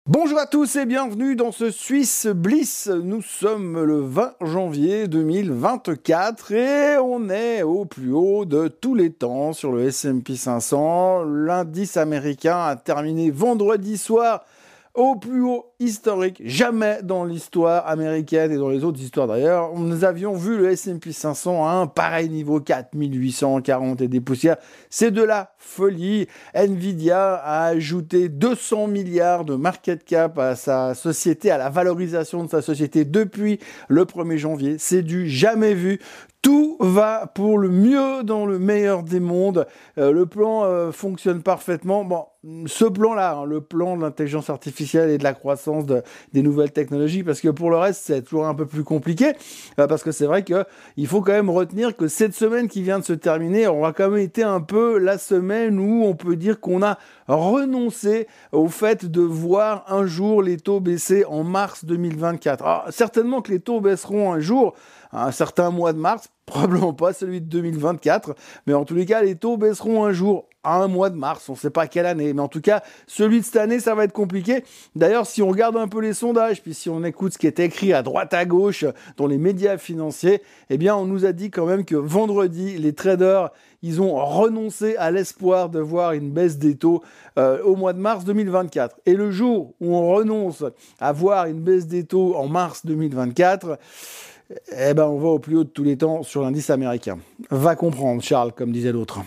Bonjour à tous et bienvenue dans ce Swiss Bliss. Nous sommes le 20 janvier 2024 et on est au plus haut de tous les temps sur le S&P 500. L'indice américain a terminé vendredi soir au plus haut historique, jamais dans l'histoire américaine et dans les autres histoires d'ailleurs. Nous avions vu le S&P 500 à un pareil niveau, 4840 et des poussières. C'est de la folie. Nvidia a ajouté 200 milliards de market cap à sa société, à la valorisation de sa société depuis le 1er janvier. C'est du jamais vu. Tout va pour le mieux dans le meilleur des mondes. Le plan fonctionne parfaitement. Bon, ce plan-là, le plan de l'intelligence artificielle et de la croissance des nouvelles technologies, parce que pour le reste, c'est toujours un peu plus compliqué, parce que c'est vrai qu'il faut quand même retenir que cette semaine qui vient de se terminer aura quand même été un peu la semaine où on peut dire qu'on a renoncé au fait de voir un jour les taux baisser en mars 2024. Alors, certainement que les taux baisseront un jour, un certain mois de mars, probablement pas celui de 2024, mais en tous les cas, les taux baisseront un jour, à un mois de mars, on ne sait pas quelle année, mais en tout cas, celui de cette année, ça va être compliqué. D'ailleurs, si on regarde un peu les sondages, puis si on écoute ce qui est écrit à droite à gauche dans les médias financiers, eh bien, on nous a dit quand même que vendredi, les traders, ils ont renoncé à l'espoir de voir une baisse des taux au mois de mars 2024. Et le jour où on renonce à voir une baisse des taux en mars 2024, eh ben, on va au plus haut de tous les temps sur l'indice américain. Va comprendre, Charles, comme disait l'autre.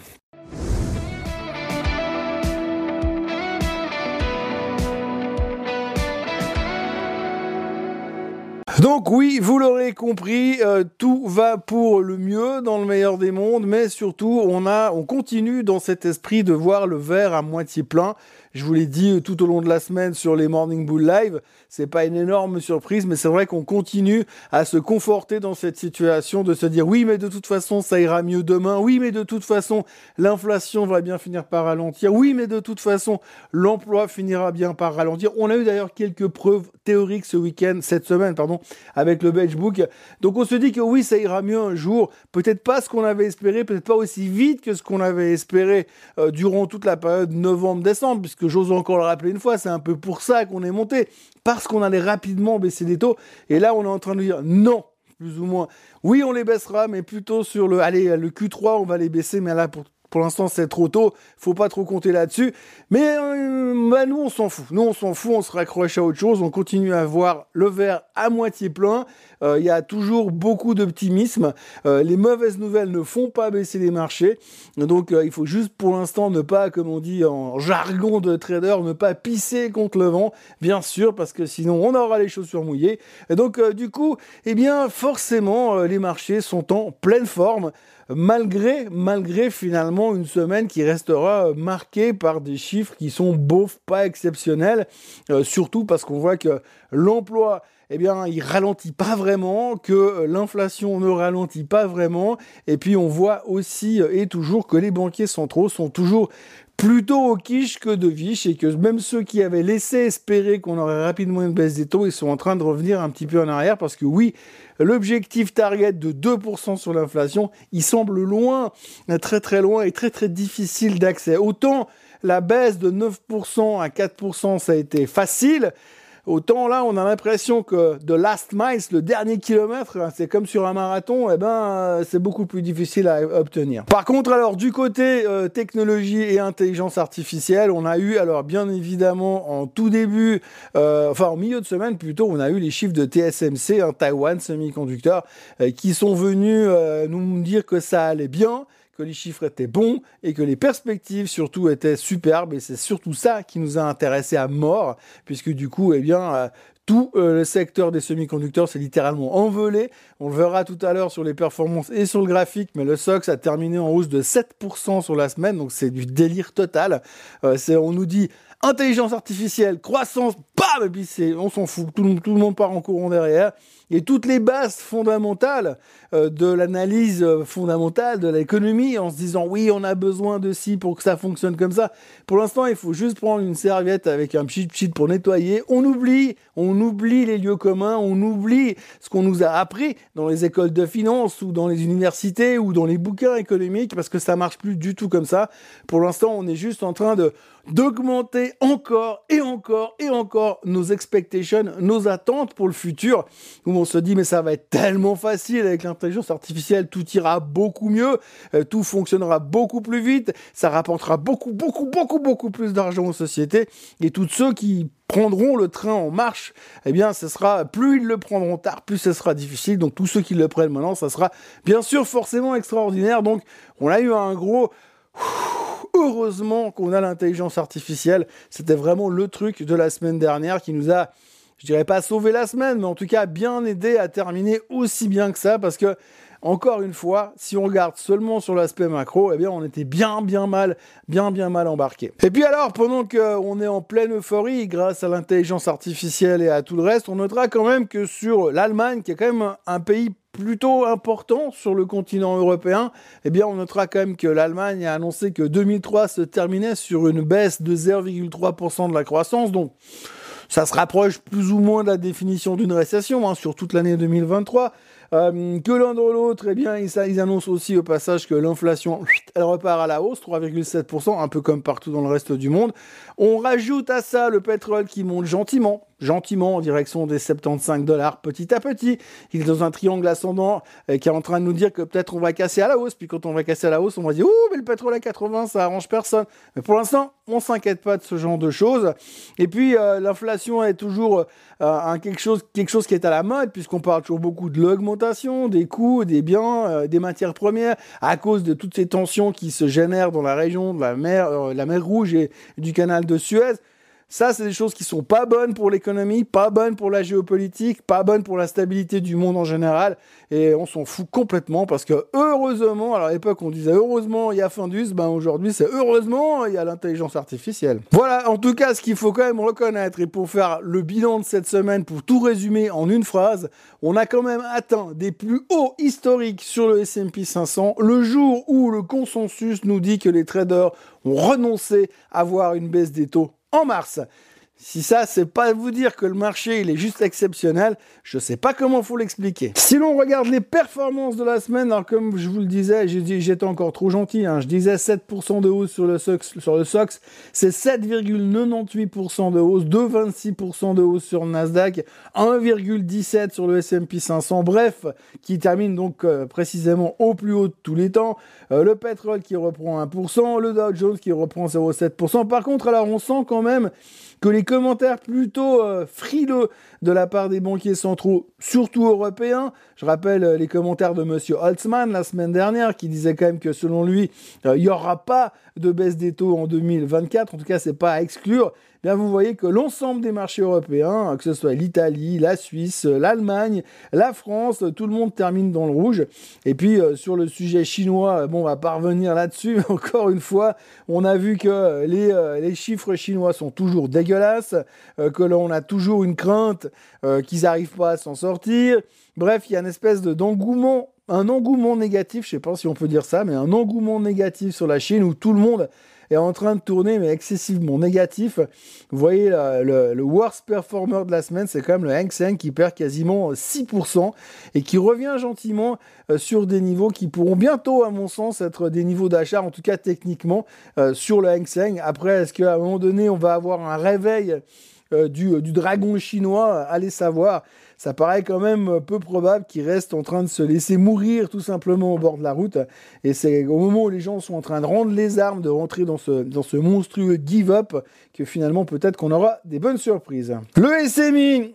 Donc oui, vous l'aurez compris, tout va pour le mieux dans le meilleur des mondes, mais surtout on continue dans cet esprit de voir le verre à moitié plein. Je vous l'ai dit tout au long de la semaine sur les Morning Bull Live, c'est pas une énorme surprise, mais c'est vrai qu'on continue à se conforter dans cette situation, de se dire oui, mais de toute façon ça ira mieux demain, oui, mais de toute façon l'inflation va bien finir par ralentir, oui, mais de toute façon l'emploi finira bien par ralentir. On a eu d'ailleurs quelques preuves théoriques cette semaine, avec le benchbook. Donc on se dit que oui, ça ira mieux un jour, peut-être pas ce qu'on avait espéré, peut-être pas aussi vite que ce qu'on avait espéré durant toute la période novembre-décembre, puisque j'ose encore le rappeler une fois, c'est un peu pour ça qu'on est monté, parce qu'on allait rapidement baisser les taux, et là on est en train de dire non, plus ou moins. Oui, on les baissera, mais plutôt sur le Q3, on va les baisser, mais là pour l'instant, c'est trop tôt. Faut pas trop compter là-dessus. Mais nous, on s'en fout. Nous, on s'en fout. On se raccroche à autre chose. On continue à voir le verre à moitié plein. Il y a toujours beaucoup d'optimisme. Les mauvaises nouvelles ne font pas baisser les marchés. Donc, il faut juste pour l'instant ne pas, comme on dit en jargon de trader, ne pas pisser contre le vent, bien sûr, parce que sinon, on aura les chaussures mouillées. Et donc, du coup, eh bien, forcément, les marchés sont en pleine forme. Malgré finalement une semaine qui restera marquée par des chiffres qui sont pas exceptionnels, surtout parce qu'on voit que l'emploi, eh bien, il ralentit pas vraiment, que l'inflation ne ralentit pas vraiment, et puis on voit aussi et toujours que les banquiers centraux sont toujours plutôt au quiche que de viche, et que même ceux qui avaient laissé espérer qu'on aurait rapidement une baisse des taux, ils sont en train de revenir un petit peu en arrière, parce que oui, l'objectif target de 2% sur l'inflation, il semble loin, très très loin, et très très difficile d'accès. Autant la baisse de 9% à 4%, ça a été facile, autant là, on a l'impression que the last mile, le dernier kilomètre, c'est comme sur un marathon, c'est beaucoup plus difficile à obtenir. Par contre, alors, du côté technologie et intelligence artificielle, on a eu, alors bien évidemment, en tout début, en milieu de semaine plutôt, on a eu les chiffres de TSMC, Taiwan Semiconductor, qui sont venus nous dire que ça allait bien, que les chiffres étaient bons et que les perspectives surtout étaient superbes, et c'est surtout ça qui nous a intéressés à mort, puisque du coup, tout le secteur des semi-conducteurs s'est littéralement envolé. On le verra tout à l'heure sur les performances et sur le graphique, mais le SOX a terminé en hausse de 7% sur la semaine, donc c'est du délire total. On nous dit intelligence artificielle, croissance, bam, et puis on s'en fout, tout le monde part en courant derrière. Et toutes les bases fondamentales de l'analyse fondamentale de l'économie, en se disant oui, on a besoin de ci pour que ça fonctionne comme ça. Pour l'instant, il faut juste prendre une serviette avec un pchit pour nettoyer. On oublie les lieux communs, on oublie ce qu'on nous a appris dans les écoles de finance ou dans les universités ou dans les bouquins économiques, parce que ça marche plus du tout comme ça. Pour l'instant, on est juste en train de d'augmenter encore et encore et encore nos expectations, nos attentes pour le futur, où on se dit mais ça va être tellement facile avec l'intelligence artificielle, tout ira beaucoup mieux, tout fonctionnera beaucoup plus vite, ça rapportera beaucoup plus d'argent aux sociétés, et tous ceux qui prendront le train en marche, eh bien, ce sera, plus ils le prendront tard, plus ce sera difficile. Donc, tous ceux qui le prennent maintenant, ça sera bien sûr forcément extraordinaire. Donc, on a eu un gros... Heureusement qu'on a l'intelligence artificielle. C'était vraiment le truc de la semaine dernière qui nous a, je dirais pas sauvé la semaine, mais en tout cas bien aidé à terminer aussi bien que ça, parce que encore une fois, si on regarde seulement sur l'aspect macro, eh bien, on était bien mal embarqué. Et puis alors, pendant qu'on est en pleine euphorie grâce à l'intelligence artificielle et à tout le reste, on notera quand même que sur l'Allemagne, qui est quand même un pays plutôt important sur le continent européen, eh bien, on notera quand même que l'Allemagne a annoncé que 2003 se terminait sur une baisse de 0,3% de la croissance, donc ça se rapproche plus ou moins de la définition d'une récession sur toute l'année 2023. Que l'un dans l'autre, eh bien, ils annoncent aussi au passage que l'inflation, elle repart à la hausse, 3,7%, un peu comme partout dans le reste du monde. On rajoute à ça le pétrole qui monte gentiment en direction des $75 petit à petit. Il est dans un triangle ascendant qui est en train de nous dire que peut-être on va casser à la hausse. Puis quand on va casser à la hausse, on va dire « Ouh, mais le pétrole à 80, ça arrange personne ». Mais pour l'instant, on s'inquiète pas de ce genre de choses. Et puis, l'inflation est toujours quelque chose qui est à la mode, puisqu'on parle toujours beaucoup de l'augmentation des coûts, des biens, des matières premières, à cause de toutes ces tensions qui se génèrent dans la région de la mer Rouge et du canal de Suez. Ça, c'est des choses qui sont pas bonnes pour l'économie, pas bonnes pour la géopolitique, pas bonnes pour la stabilité du monde en général. Et on s'en fout complètement parce que heureusement, alors à l'époque on disait heureusement il y a Findus, aujourd'hui c'est heureusement il y a l'intelligence artificielle. Voilà, en tout cas ce qu'il faut quand même reconnaître, et pour faire le bilan de cette semaine, pour tout résumer en une phrase, on a quand même atteint des plus hauts historiques sur le S&P 500 le jour où le consensus nous dit que les traders ont renoncé à voir une baisse des taux en mars. Si ça, c'est pas vous dire que le marché, il est juste exceptionnel, je sais pas comment faut l'expliquer. Si l'on regarde les performances de la semaine, alors comme je vous le disais, j'étais encore trop gentil, je disais 7% de hausse sur le SOX, c'est 7,98% de hausse, 2,26% de hausse sur le Nasdaq, 1,17% sur le S&P 500, bref, qui termine donc précisément au plus haut de tous les temps, le pétrole qui reprend 1%, le Dow Jones qui reprend 0,7%. Par contre, alors on sent quand même que les commentaires plutôt frileux de la part des banquiers centraux, surtout européens, je rappelle les commentaires de Monsieur Holtzman la semaine dernière, qui disait quand même que selon lui, il n'y aura pas de baisse des taux en 2024, en tout cas c'est pas à exclure. Bien, vous voyez que l'ensemble des marchés européens, que ce soit l'Italie, la Suisse, l'Allemagne, la France, tout le monde termine dans le rouge. Et puis sur le sujet chinois, on va pas revenir là-dessus, mais encore une fois, on a vu que les chiffres chinois sont toujours dégueulasses, que l'on a toujours une crainte qu'ils n'arrivent pas à s'en sortir. Bref, il y a une espèce d'engouement, un engouement négatif, je sais pas si on peut dire ça, mais un engouement négatif sur la Chine où tout le monde est en train de tourner, mais excessivement négatif. Vous voyez, le worst performer de la semaine, c'est quand même le Hang Seng qui perd quasiment 6% et qui revient gentiment sur des niveaux qui pourront bientôt, à mon sens, être des niveaux d'achat, en tout cas techniquement, sur le Hang Seng. Après, est-ce qu'à un moment donné, on va avoir un réveil du dragon chinois? Allez savoir. Ça paraît quand même peu probable qu'il reste en train de se laisser mourir tout simplement au bord de la route. Et c'est au moment où les gens sont en train de rendre les armes, de rentrer dans ce monstrueux give-up, que finalement peut-être qu'on aura des bonnes surprises. Le SMI,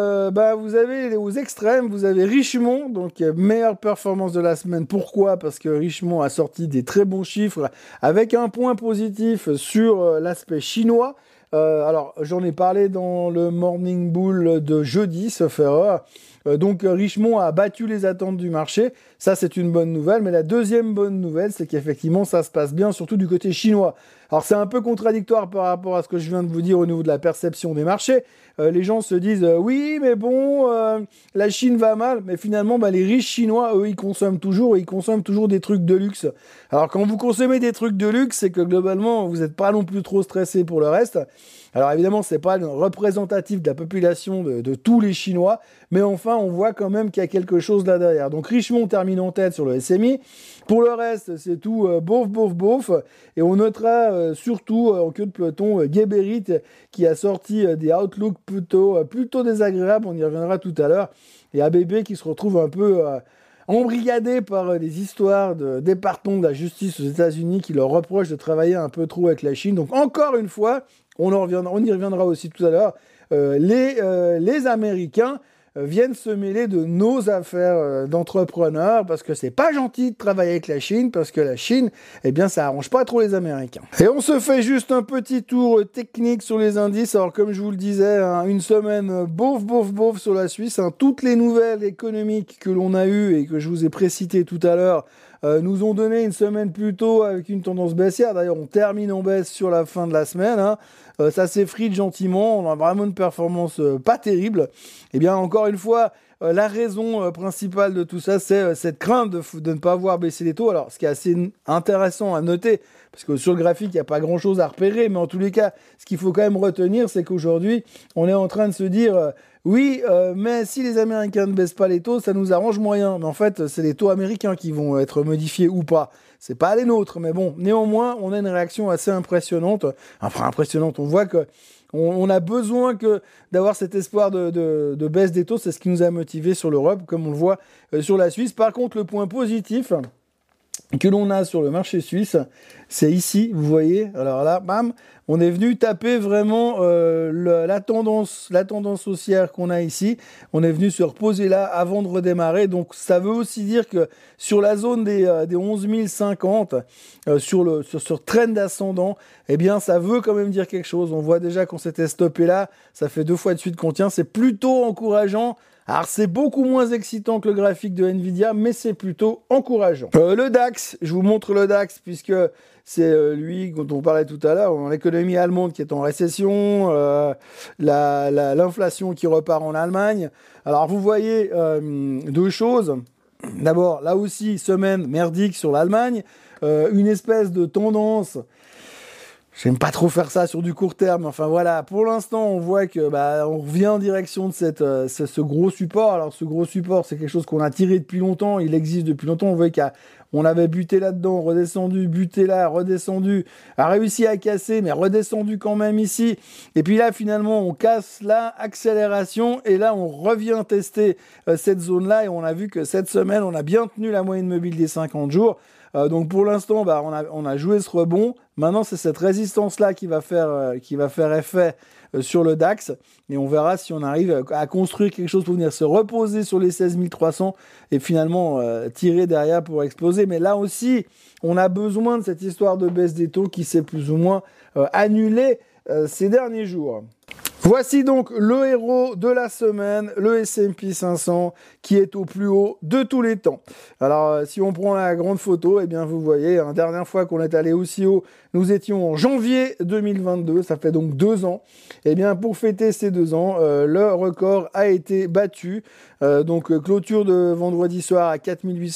vous avez aux extrêmes, vous avez Richemont, donc meilleure performance de la semaine. Pourquoi? Parce que Richemont a sorti des très bons chiffres avec un point positif sur l'aspect chinois. Alors, j'en ai parlé dans le Morning Bull de jeudi, sauf erreur. Donc, Richemont a battu les attentes du marché. Ça, c'est une bonne nouvelle. Mais la deuxième bonne nouvelle, c'est qu'effectivement, ça se passe bien, surtout du côté chinois. Alors, c'est un peu contradictoire par rapport à ce que je viens de vous dire au niveau de la perception des marchés. Les gens se disent oui, mais bon, la Chine va mal. Mais finalement, les riches chinois, eux, ils consomment toujours des trucs de luxe. Alors, quand vous consommez des trucs de luxe, c'est que globalement, vous n'êtes pas non plus trop stressé pour le reste. Alors évidemment, c'est pas représentatif de la population de tous les Chinois, mais enfin, on voit quand même qu'il y a quelque chose là derrière. Donc Richemont termine en tête sur le SMI. Pour le reste, c'est tout bof. Et on notera surtout en queue de peloton Geberit qui a sorti des outlooks plutôt désagréables. On y reviendra tout à l'heure. Et ABB qui se retrouve un peu embrigadé par des histoires des patrons de la justice aux États-Unis qui leur reprochent de travailler un peu trop avec la Chine. Donc encore une fois, on y reviendra aussi tout à l'heure, les Américains viennent se mêler de nos affaires d'entrepreneurs parce que c'est pas gentil de travailler avec la Chine parce que la Chine, eh bien, ça arrange pas trop les Américains. Et on se fait juste un petit tour technique sur les indices. Alors, comme je vous le disais, hein, une semaine bof sur la Suisse. Hein, toutes les nouvelles économiques que l'on a eues et que je vous ai précitées tout à l'heure nous ont donné une semaine plutôt avec une tendance baissière. D'ailleurs, on termine en baisse sur la fin de la semaine. Hein. Ça s'effrite gentiment. On a vraiment une performance pas terrible. Eh bien, encore une fois, la raison principale de tout ça, c'est cette crainte de ne pas voir baisser les taux. Alors, ce qui est assez intéressant à noter, parce que sur le graphique, il n'y a pas grand-chose à repérer, mais en tous les cas, ce qu'il faut quand même retenir, c'est qu'aujourd'hui, on est en train de se dire... oui, mais si les Américains ne baissent pas les taux, ça nous arrange moyen. Mais en fait, c'est les taux américains qui vont être modifiés ou pas. C'est pas les nôtres, mais bon, néanmoins, on a une réaction assez impressionnante. Enfin, impressionnante, on voit que on a besoin d'avoir cet espoir de baisse des taux. C'est ce qui nous a motivés sur l'Europe, comme on le voit sur la Suisse. Par contre, le point positif que l'on a sur le marché suisse, c'est ici, vous voyez, alors là, bam, on est venu taper vraiment la tendance haussière qu'on a ici, on est venu se reposer là avant de redémarrer, donc ça veut aussi dire que sur la zone des 11 050, sur trend ascendant, eh bien ça veut quand même dire quelque chose, on voit déjà qu'on s'était stoppé là, ça fait 2 fois de suite qu'on tient, c'est plutôt encourageant. Alors c'est beaucoup moins excitant que le graphique de Nvidia, mais c'est plutôt encourageant. Le DAX, je vous montre le DAX puisque c'est lui dont on parlait tout à l'heure, l'économie allemande qui est en récession, l'inflation qui repart en Allemagne. Alors vous voyez 2 choses. D'abord, là aussi, semaine merdique sur l'Allemagne, une espèce de tendance. J'aime pas trop faire ça sur du court terme. Enfin voilà, pour l'instant, on voit que on revient en direction de ce gros support. Alors ce gros support, c'est quelque chose qu'on a tiré depuis longtemps. Il existe depuis longtemps. On voit qu'on avait buté là-dedans, redescendu, buté là, redescendu, a réussi à casser, mais redescendu quand même ici. Et puis là, finalement, on casse là, accélération, et là, on revient tester cette zone-là. Et on a vu que cette semaine, on a bien tenu la moyenne mobile des 50 jours. Donc pour l'instant, on a joué ce rebond. Maintenant, c'est cette résistance-là qui va faire effet sur le DAX. Et on verra si on arrive à construire quelque chose pour venir se reposer sur les 16 300 et finalement tirer derrière pour exploser. Mais là aussi, on a besoin de cette histoire de baisse des taux qui s'est plus ou moins annulée ces derniers jours. Voici donc le héros de la semaine, le S&P 500, qui est au plus haut de tous les temps. Alors, si on prend la grande photo, eh bien, vous voyez, la dernière fois qu'on est allé aussi haut, nous étions en janvier 2022, ça fait donc 2 ans. Eh bien, pour fêter ces 2 ans, le record a été battu. Donc, clôture de vendredi soir à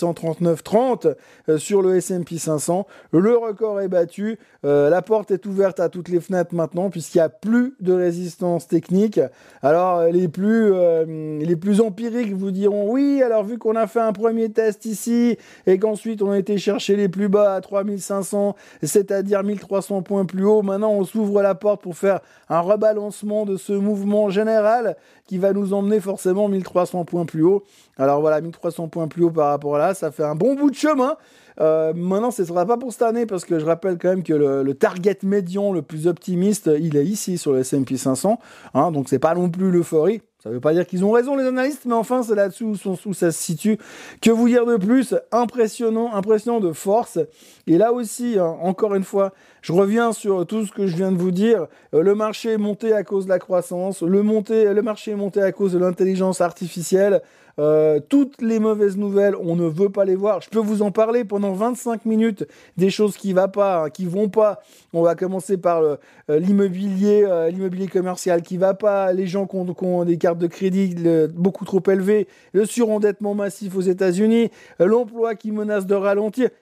4839,30 sur le S&P 500. Le record est battu. La porte est ouverte à toutes les fenêtres maintenant, puisqu'il n'y a plus de résistance technique. Alors, les plus empiriques vous diront, oui, alors vu qu'on a fait un premier test ici, et qu'ensuite on a été chercher les plus bas à 3500, c'est-à-dire 1300 points plus haut, maintenant on s'ouvre la porte pour faire un rebalancement de ce mouvement général qui va nous emmener forcément 1300 points plus haut. Alors voilà, 1300 points plus haut par rapport à là, ça fait un bon bout de chemin. Maintenant, ce ne sera pas pour cette année parce que je rappelle quand même que le target médian le plus optimiste, il est ici sur le S&P 500. Hein, donc, c'est pas non plus l'euphorie. Ça ne veut pas dire qu'ils ont raison, les analystes, mais enfin, c'est là-dessus où ça se situe. Que vous dire de plus? Impressionnant de force. Et là aussi, hein, encore une fois, je reviens sur tout ce que je viens de vous dire. Le marché est monté à cause de la croissance. Le marché est monté à cause de l'intelligence artificielle. Toutes les mauvaises nouvelles, on ne veut pas les voir. Je peux vous en parler pendant 25 minutes des choses qui vont pas. On va commencer par l'immobilier commercial qui va pas, les gens qui ont des cartes de crédit beaucoup trop élevées, le surendettement massif aux États-Unis, l'emploi qui menace de ralentir.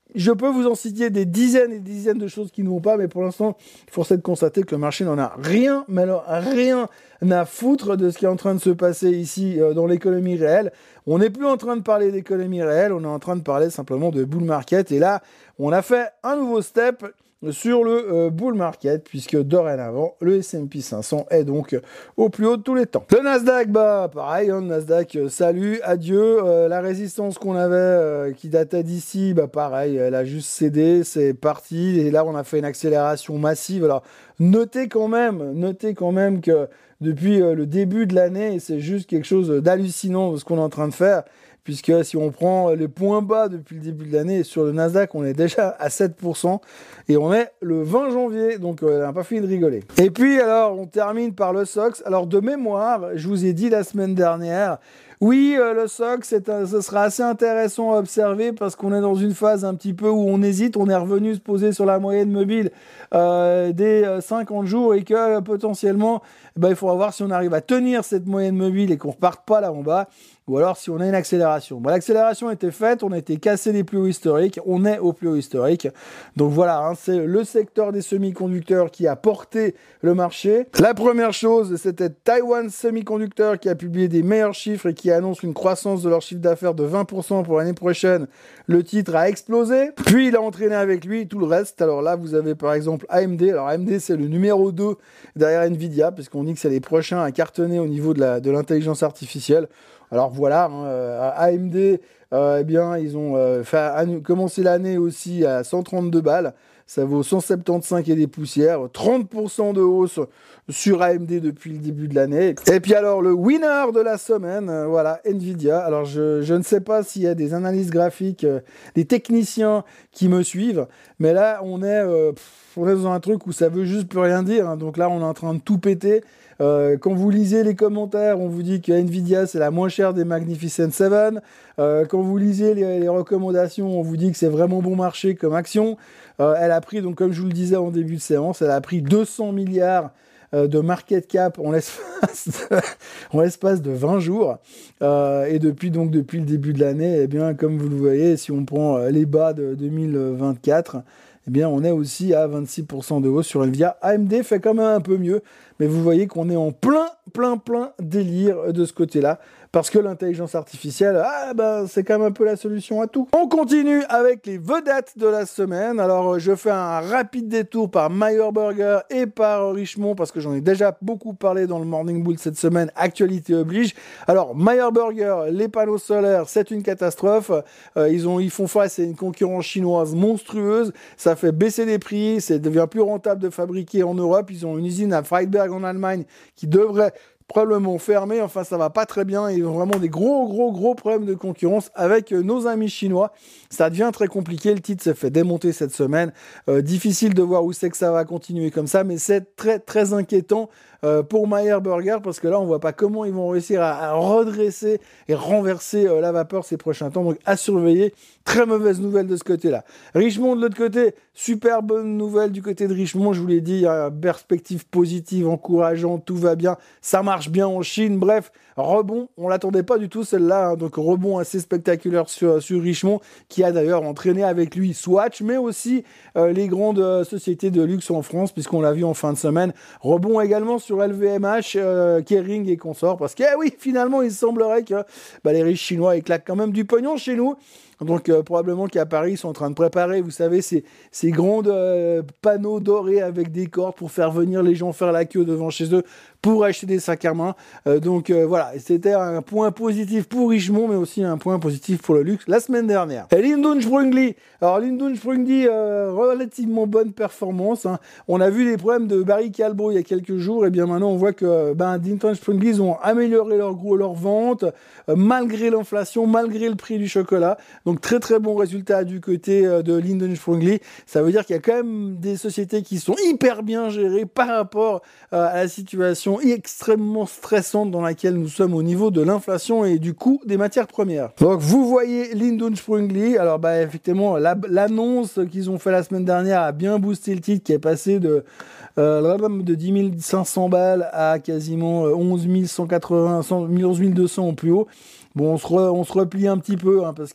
je peux vous en citer des dizaines et des dizaines de choses qui ne vont pas, mais pour l'instant, il faut de constater que le marché n'en a rien, mais alors rien à foutre de ce qui est en train de se passer ici dans l'économie réelle. On n'est plus en train de parler d'économie réelle, on est en train de parler simplement de bull market. Et là, on a fait un nouveau step sur le bull market, puisque dorénavant, le S&P 500 est donc au plus haut de tous les temps. Le Nasdaq, pareil, le Nasdaq, salut, adieu. La résistance qu'on avait, qui datait d'ici, pareil, elle a juste cédé, c'est parti. Et là, on a fait une accélération massive. Alors, notez quand même que depuis le début de l'année, c'est juste quelque chose d'hallucinant de ce qu'on est en train de faire. Puisque si on prend les points bas depuis le début de l'année, sur le Nasdaq, on est déjà à 7%, et on est le 20 janvier, donc on n'a pas fini de rigoler. Et puis alors, on termine par le SOX. Alors de mémoire, je vous ai dit la semaine dernière, oui, le SOX, ce sera assez intéressant à observer parce qu'on est dans une phase un petit peu où on hésite, on est revenu se poser sur la moyenne mobile des 50 jours et que potentiellement, il faudra voir si on arrive à tenir cette moyenne mobile et qu'on ne reparte pas là en bas, ou alors si on a une accélération. L'accélération était faite, on a été cassé des plus hauts historiques, on est au plus haut historique. Donc voilà, c'est le secteur des semi-conducteurs qui a porté le marché. La première chose, c'était Taiwan Semiconductor qui a publié des meilleurs chiffres et qui annonce une croissance de leur chiffre d'affaires de 20% pour l'année prochaine. Le titre a explosé. Puis il a entraîné avec lui tout le reste. Alors là, vous avez par exemple AMD. Alors AMD, c'est le numéro 2 derrière Nvidia, puisqu'on dit que c'est les prochains à cartonner au niveau de l'intelligence artificielle. Alors voilà, AMD, ils ont commencé l'année aussi à 132 balles. Ça vaut 175 et des poussières, 30% de hausse sur AMD depuis le début de l'année. Et puis alors, le winner de la semaine, Nvidia. Alors, je ne sais pas s'il y a des analyses graphiques, des techniciens qui me suivent, mais là, on est dans un truc où ça veut juste plus rien dire. Donc là, on est en train de tout péter. Quand vous lisez les commentaires, on vous dit que Nvidia c'est la moins chère des Magnificent Seven. Quand vous lisez les recommandations, on vous dit que c'est vraiment bon marché comme action. Elle a pris, donc comme je vous le disais en début de séance, elle a pris 200 milliards de market cap en l'espace de 20 jours. Et depuis le début de l'année, comme vous le voyez, si on prend les bas de 2024, on est aussi à 26% de hausse sur Nvidia. AMD fait quand même un peu mieux, mais vous voyez qu'on est en plein délire de ce côté-là, parce que l'intelligence artificielle, c'est quand même un peu la solution à tout. On continue avec les vedettes de la semaine. Alors, je fais un rapide détour par Meyer Burger et par Richemont, parce que j'en ai déjà beaucoup parlé dans le Morning Bull cette semaine, actualité oblige. Alors, Meyer Burger, les panneaux solaires, c'est une catastrophe. Ils font face à une concurrence chinoise monstrueuse. Ça fait baisser les prix, ça devient plus rentable de fabriquer en Europe. Ils ont une usine à Freiberg en Allemagne qui devrait probablement fermé, enfin ça va pas très bien, ils ont vraiment des gros problèmes de concurrence avec nos amis chinois. Ça devient très compliqué, le titre s'est fait démonter cette semaine, difficile de voir où c'est que ça va continuer comme ça, mais c'est très inquiétant pour Meyer Burger, parce que là on voit pas comment ils vont réussir à redresser et renverser la vapeur ces prochains temps, donc à surveiller. Très mauvaise nouvelle de ce côté-là. Richemont de l'autre côté, super bonne nouvelle du côté de Richemont, je vous l'ai dit, il y a une perspective positive, encourageante, tout va bien, ça marche bien en Chine, bref, rebond, on l'attendait pas du tout celle-là, donc rebond assez spectaculaire sur Richemont, qui a d'ailleurs entraîné avec lui Swatch, mais aussi les grandes sociétés de luxe en France, puisqu'on l'a vu en fin de semaine, rebond également sur LVMH, Kering et consorts, parce que oui, finalement, il semblerait que les riches chinois éclatent quand même du pognon chez nous. Donc probablement qu'à Paris, ils sont en train de préparer, vous savez, ces grands panneaux dorés avec des cordes pour faire venir les gens faire la queue devant chez eux pour acheter des sacs à main. Voilà, c'était un point positif pour Richemont, mais aussi un point positif pour le luxe la semaine dernière. Et Lindun Sprüngli, alors Lindun Sprüngli, relativement bonne performance, hein. On a vu les problèmes de Barry Callebaut il y a quelques jours, et bien maintenant on voit que Lindun Sprüngli, ils ont amélioré leur vente, malgré l'inflation, malgré le prix du chocolat. Donc très bon résultat du côté de Lindun Sprüngli. Ça veut dire qu'il y a quand même des sociétés qui sont hyper bien gérées par rapport à la situation extrêmement stressante dans laquelle nous sommes au niveau de l'inflation et du coût des matières premières. Donc vous voyez Lindun Sprüngli, alors effectivement l'annonce qu'ils ont fait la semaine dernière a bien boosté le titre, qui est passé de 10 500 balles à quasiment 11 180, 11 200 au plus haut. Bon, on se replie un petit peu, hein, parce qu'on n'a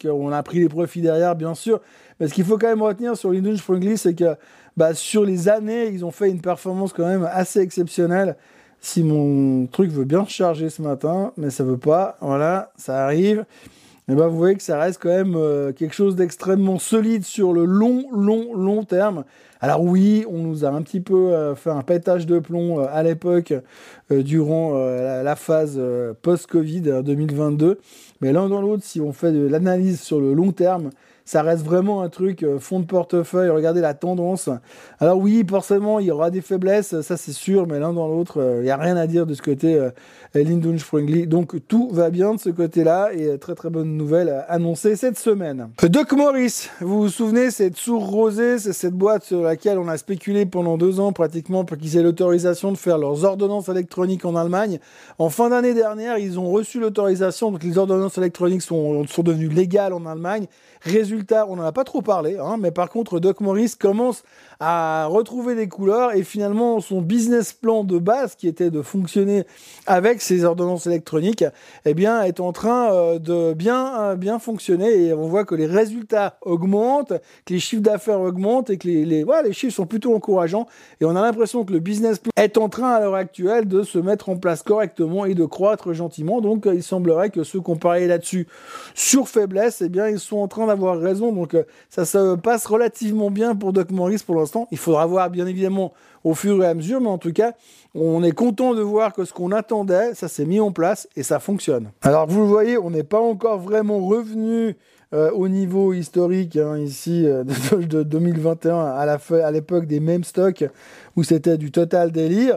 a pris les profits derrière, bien sûr. Mais ce qu'il faut quand même retenir sur Lindon Sprungly, c'est que sur les années, ils ont fait une performance quand même assez exceptionnelle. Si mon truc veut bien se charger ce matin, mais ça veut pas, voilà, ça arrive. Et vous voyez que ça reste quand même quelque chose d'extrêmement solide sur le long terme. Alors oui, on nous a un petit peu fait un pétage de plomb à l'époque durant la phase post-Covid 2022. Mais l'un dans l'autre, si on fait de l'analyse sur le long terme, ça reste vraiment un truc fond de portefeuille. Regardez la tendance. Alors oui, forcément, il y aura des faiblesses, ça c'est sûr, mais l'un dans l'autre, il n'y a rien à dire de ce côté Lindon Sprungly. Donc tout va bien de ce côté-là et très très bonne nouvelle annoncée cette semaine. Doc Morris, vous vous souvenez, cette sourd rosée, c'est cette boîte sur laquelle on a spéculé pendant 2 ans pratiquement pour qu'ils aient l'autorisation de faire leurs ordonnances électroniques en Allemagne. En fin d'année dernière, ils ont reçu l'autorisation, donc les ordonnances électroniques sont devenues légales en Allemagne. Résultat, on n'en a pas trop parlé, mais par contre, Doc Morris commence à retrouver des couleurs et finalement, son business plan de base, qui était de fonctionner avec ces ordonnances électroniques, est en train de bien fonctionner et on voit que les résultats augmentent, que les chiffres d'affaires augmentent et que les chiffres sont plutôt encourageants et on a l'impression que le business plan est en train à l'heure actuelle de se mettre en place correctement et de croître gentiment. Donc, il semblerait que ceux qui ont parié là-dessus sur faiblesse, ils sont en train d'avoir raison. Donc, ça se passe relativement bien pour Doc Morris pour l'instant. Il faudra voir bien évidemment au fur et à mesure, mais en tout cas, on est content de voir que ce qu'on attendait, ça s'est mis en place et ça fonctionne. Alors, vous le voyez, on n'est pas encore vraiment revenu au niveau historique ici de 2021 à l'époque des mêmes stocks où c'était du total délire.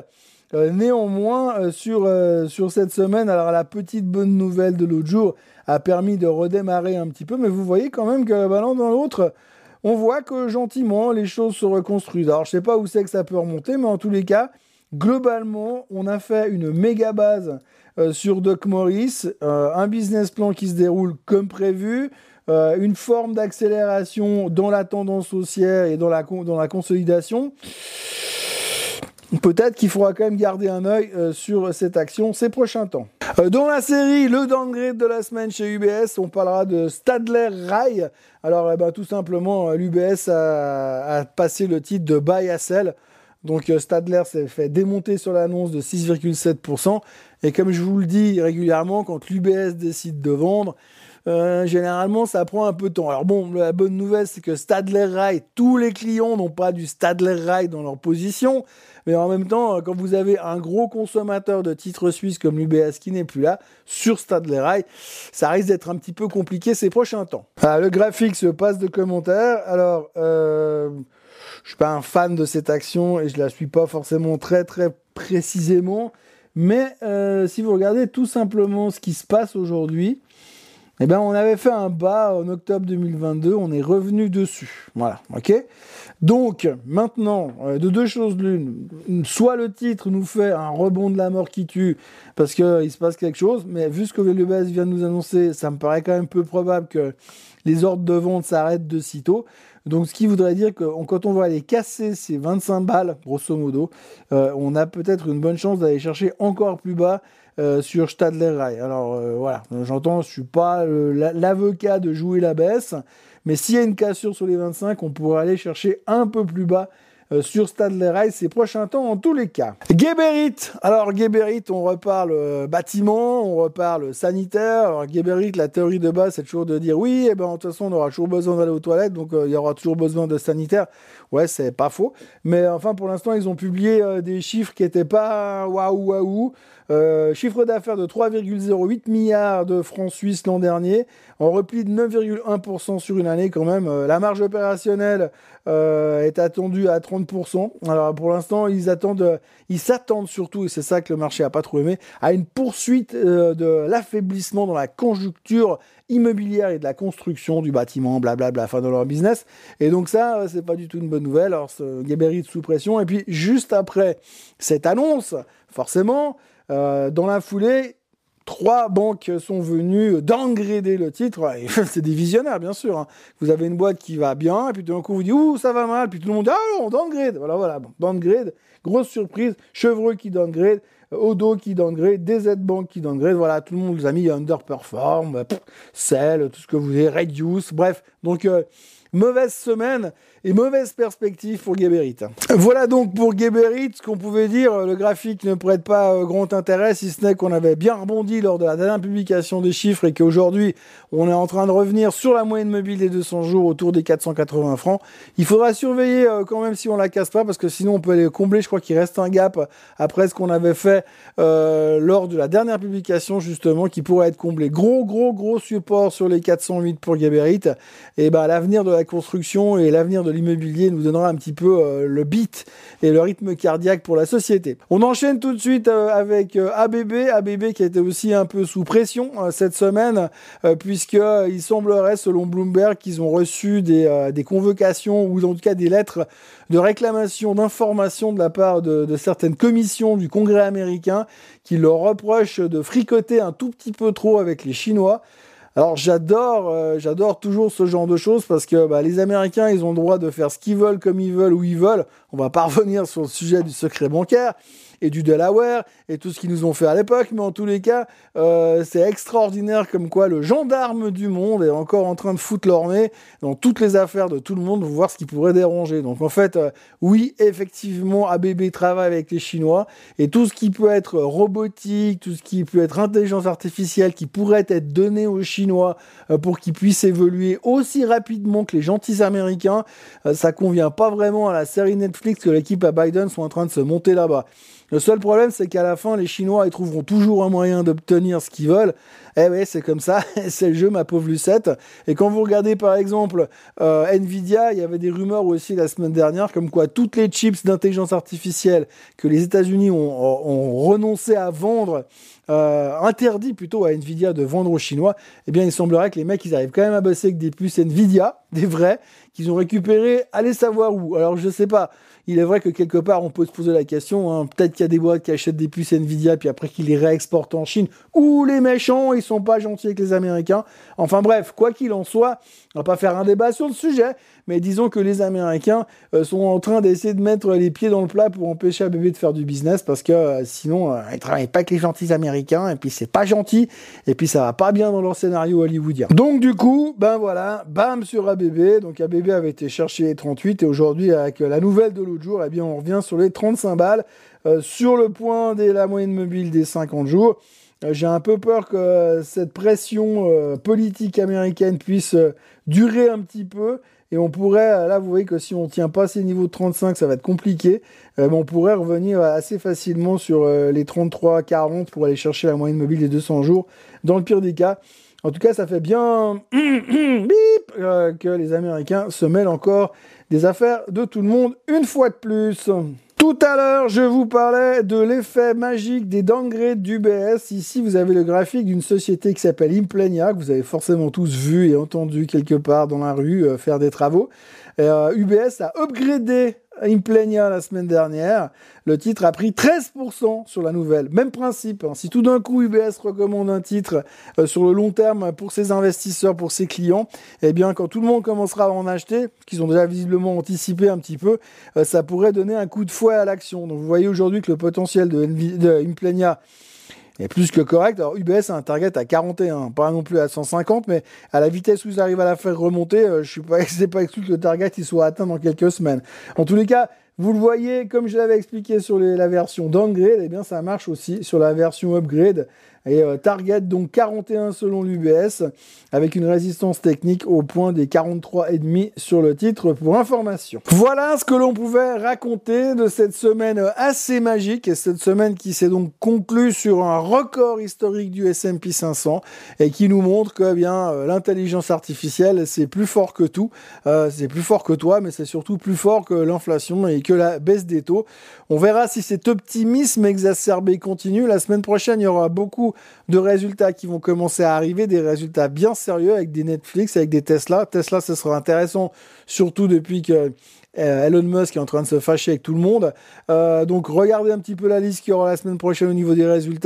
Néanmoins, sur cette semaine, alors la petite bonne nouvelle de l'autre jour a permis de redémarrer un petit peu, mais vous voyez quand même que l'un dans l'autre, on voit que gentiment les choses se reconstruisent. Alors je sais pas où c'est que ça peut remonter, mais en tous les cas, globalement, on a fait une méga base sur Doc Morris, un business plan qui se déroule comme prévu, une forme d'accélération dans la tendance haussière et dans la consolidation. Peut-être qu'il faudra quand même garder un œil sur cette action ces prochains temps. Dans la série, le downgrade de la semaine chez UBS, on parlera de Stadler Rail. Alors, tout simplement, l'UBS a passé le titre de buy à sell. Donc, Stadler s'est fait démonter sur l'annonce de 6,7%. Et comme je vous le dis régulièrement, quand l'UBS décide de vendre, généralement, ça prend un peu de temps. Alors bon, la bonne nouvelle, c'est que Stadler Rail, tous les clients n'ont pas du Stadler Rail dans leur position. Mais en même temps, quand vous avez un gros consommateur de titres suisses comme l'UBS qui n'est plus là, sur Stadler Rail, ça risque d'être un petit peu compliqué ces prochains temps. Le graphique se passe de commentaires. Alors, je suis pas un fan de cette action et je la suis pas forcément très très précisément. Mais si vous regardez tout simplement ce qui se passe aujourd'hui, on avait fait un bas en octobre 2022, on est revenu dessus. Voilà, ok ? Donc, maintenant, de deux choses l'une, soit le titre nous fait un rebond de la mort qui tue, parce qu'il se passe quelque chose, mais vu ce que l'UBS vient de nous annoncer, ça me paraît quand même peu probable que les ordres de vente s'arrêtent de sitôt. Donc, ce qui voudrait dire que quand on va aller casser ces 25 balles, grosso modo, on a peut-être une bonne chance d'aller chercher encore plus bas sur Stadler Rail. Alors voilà, j'entends, je suis pas l'avocat de jouer la baisse, mais s'il y a une cassure sur les 25, on pourrait aller chercher un peu plus bas sur Stadler Rail ces prochains temps en tous les cas. Geberit, alors Geberit, on reparle bâtiment, on reparle sanitaire. Alors Geberit, la théorie de base, c'est toujours de dire oui, de toute façon on aura toujours besoin d'aller aux toilettes, donc il y aura toujours besoin de sanitaire. Ouais, c'est pas faux, mais enfin pour l'instant ils ont publié des chiffres qui étaient pas waouh. Chiffre d'affaires de 3,08 milliards de francs suisses l'an dernier, en repli de 9,1% sur une année quand même. La marge opérationnelle est attendue à 30%. Alors pour l'instant, ils s'attendent surtout, et c'est ça que le marché a pas trop aimé, à une poursuite de l'affaiblissement dans la conjoncture immobilière et de la construction du bâtiment, blablabla, enfin dans leur business. Et donc ça, c'est pas du tout une bonne nouvelle. Alors Geberit sous pression. Et puis juste après cette annonce, forcément, dans la foulée, 3 banques sont venues downgrader le titre. C'est des visionnaires, bien sûr. Hein. Vous avez une boîte qui va bien, et puis tout d'un coup, vous dites « Ouh, ça va mal », puis tout le monde dit « Ah, on downgrade ». Voilà, bon, downgrade, grosse surprise, Chevreux qui downgrade, Odo qui downgrade, DZ Bank qui downgrade, voilà, tout le monde les a mis underperform, sell, tout ce que vous voulez, reduce, bref, donc mauvaise semaine et mauvaise perspective pour Geberit. Voilà donc pour Geberit ce qu'on pouvait dire. Le graphique ne prête pas grand intérêt, si ce n'est qu'on avait bien rebondi lors de la dernière publication des chiffres et qu'aujourd'hui, on est en train de revenir sur la moyenne mobile des 200 jours autour des 480 francs. Il faudra surveiller quand même si on la casse pas parce que sinon on peut aller combler. Je crois qu'il reste un gap après ce qu'on avait fait lors de la dernière publication justement qui pourrait être comblé. Gros support sur les 408 pour Geberit. Et ben l'avenir de la construction et l'avenir de l'immobilier nous donnera un petit peu le beat et le rythme cardiaque pour la société. On enchaîne tout de suite avec ABB qui a été aussi un peu sous pression cette semaine puisqu'il semblerait selon Bloomberg qu'ils ont reçu des convocations ou en tout cas des lettres de réclamation d'information de la part de certaines commissions du Congrès américain qui leur reprochent de fricoter un tout petit peu trop avec les Chinois. Alors j'adore toujours ce genre de choses parce que les Américains ils ont le droit de faire ce qu'ils veulent comme ils veulent où ils veulent. On va pas revenir sur le sujet du secret bancaire et du Delaware et tout ce qu'ils nous ont fait à l'époque, mais en tous les cas c'est extraordinaire comme quoi le gendarme du monde est encore en train de foutre leur nez dans toutes les affaires de tout le monde pour voir ce qui pourrait déranger. Donc en fait oui effectivement ABB travaille avec les Chinois et tout ce qui peut être robotique, tout ce qui peut être intelligence artificielle qui pourrait être donné aux Chinois pour qu'ils puissent évoluer aussi rapidement que les gentils Américains, ça convient pas vraiment à la série Netflix que l'équipe à Biden sont en train de se monter là-bas. Le seul problème, c'est qu'à la fin, les Chinois, ils trouveront toujours un moyen d'obtenir ce qu'ils veulent. Eh ouais, c'est comme ça, c'est le jeu, ma pauvre Lucette. Et quand vous regardez, par exemple, Nvidia, il y avait des rumeurs aussi la semaine dernière, comme quoi toutes les chips d'intelligence artificielle que les États-Unis ont renoncé à vendre, interdit plutôt à Nvidia de vendre aux Chinois, eh bien, il semblerait que les mecs, ils arrivent quand même à bosser avec des puces Nvidia, des vrais, qu'ils ont récupérés, allez savoir où. Alors, je sais pas. Il est vrai que quelque part, on peut se poser la question, hein, peut-être qu'il y a des boîtes qui achètent des puces Nvidia, puis après qu'ils les réexportent en Chine, ou les méchants, ils sont pas gentils avec les Américains. Enfin bref, quoi qu'il en soit, on va pas faire un débat sur le sujet, mais disons que les Américains sont en train d'essayer de mettre les pieds dans le plat pour empêcher ABB de faire du business, parce que sinon, ils travaillent pas avec les gentils Américains, et puis c'est pas gentil, et puis ça va pas bien dans leur scénario hollywoodien. Donc du coup, ben voilà, bam sur ABB, donc ABB avait été chercher les 38, et aujourd'hui, avec la nouvelle de l'autre jour, eh bien on revient sur les 35 balles, sur le point de la moyenne mobile des 50 jours. J'ai un peu peur que cette pression politique américaine puisse durer un petit peu. Et on pourrait, là vous voyez que si on ne tient pas ces niveaux de 35, ça va être compliqué. Mais on pourrait revenir assez facilement sur les 33-40 pour aller chercher la moyenne mobile des 200 jours. Dans le pire des cas, en tout cas ça fait bien que les Américains se mêlent encore des affaires de tout le monde une fois de plus. Tout à l'heure, je vous parlais de l'effet magique des downgrades d'UBS. Ici, vous avez le graphique d'une société qui s'appelle Implenia, que vous avez forcément tous vu et entendu quelque part dans la rue faire des travaux. UBS a upgradé Implenia la semaine dernière. Le titre a pris 13% sur la nouvelle. Même principe. Hein. Si tout d'un coup UBS recommande un titre sur le long terme pour ses investisseurs, pour ses clients, eh bien quand tout le monde commencera à en acheter, qu'ils ont déjà visiblement anticipé un petit peu, ça pourrait donner un coup de fouet à l'action. Donc vous voyez aujourd'hui que le potentiel de Implenia est plus que correct. Alors UBS a un target à 41, pas non plus à 150, mais à la vitesse où ils arrivent à la faire remonter, c'est pas exclu que le target il soit atteint dans quelques semaines. En tous les cas, vous le voyez, comme je l'avais expliqué sur la version downgrade, eh bien ça marche aussi sur la version upgrade. Et target donc 41 selon l'UBS, avec une résistance technique au point des 43,5 sur le titre pour information. Voilà ce que l'on pouvait raconter de cette semaine assez magique, et cette semaine qui s'est donc conclue sur un record historique du S&P 500, et qui nous montre que l'intelligence artificielle, c'est plus fort que tout, c'est plus fort que toi, mais c'est surtout plus fort que l'inflation et que la baisse des taux. On verra si cet optimisme exacerbé continue. La semaine prochaine, il y aura beaucoup de résultats qui vont commencer à arriver, des résultats bien sérieux avec des Netflix, avec des Tesla. Tesla, ce sera intéressant, surtout depuis que Elon Musk est en train de se fâcher avec tout le monde. Donc regardez un petit peu la liste qu'il y aura la semaine prochaine au niveau des résultats.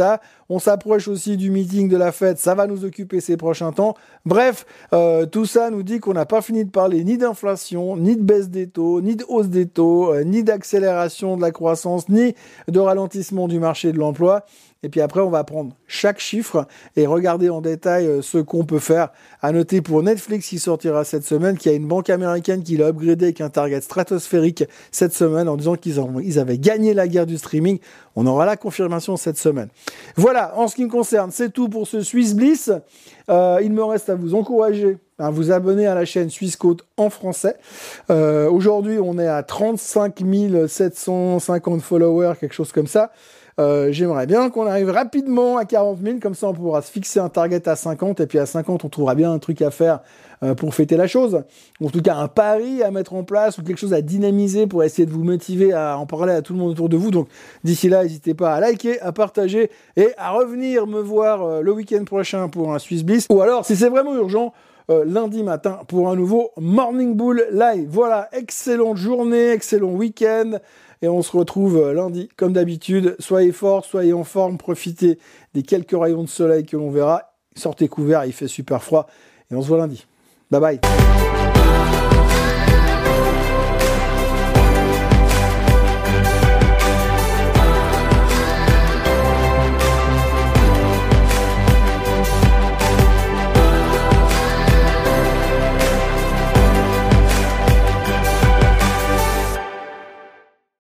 On s'approche aussi du meeting de la Fed, ça va nous occuper ces prochains temps. Bref, tout ça nous dit qu'on n'a pas fini de parler ni d'inflation, ni de baisse des taux, ni de hausse des taux, ni d'accélération de la croissance, ni de ralentissement du marché de l'emploi. Et puis après, on va prendre chaque chiffre et regarder en détail ce qu'on peut faire. À noter pour Netflix qui sortira cette semaine, qu'il y a une banque américaine qui l'a upgradé avec un target stratosphérique cette semaine en disant qu'ils avaient gagné la guerre du streaming. On aura la confirmation cette semaine. Voilà, en ce qui me concerne, c'est tout pour ce Swiss Bliss. Il me reste à vous encourager à vous abonner à la chaîne Swissquote en français. Aujourd'hui, on est à 35 750 followers, quelque chose comme ça. J'aimerais bien qu'on arrive rapidement à 40 000, comme ça on pourra se fixer un target à 50, et puis à 50 on trouvera bien un truc à faire pour fêter la chose. En tout cas un pari à mettre en place ou quelque chose à dynamiser pour essayer de vous motiver à en parler à tout le monde autour de vous. Donc d'ici là, n'hésitez pas à liker, à partager et à revenir me voir le week-end prochain pour un Swiss Bliss. Ou alors, si c'est vraiment urgent, lundi matin pour un nouveau Morning Bull Live. Voilà, excellente journée, excellent week-end. Et on se retrouve lundi, comme d'habitude. Soyez forts, soyez en forme, profitez des quelques rayons de soleil que l'on verra. Sortez couverts, il fait super froid. Et on se voit lundi. Bye bye.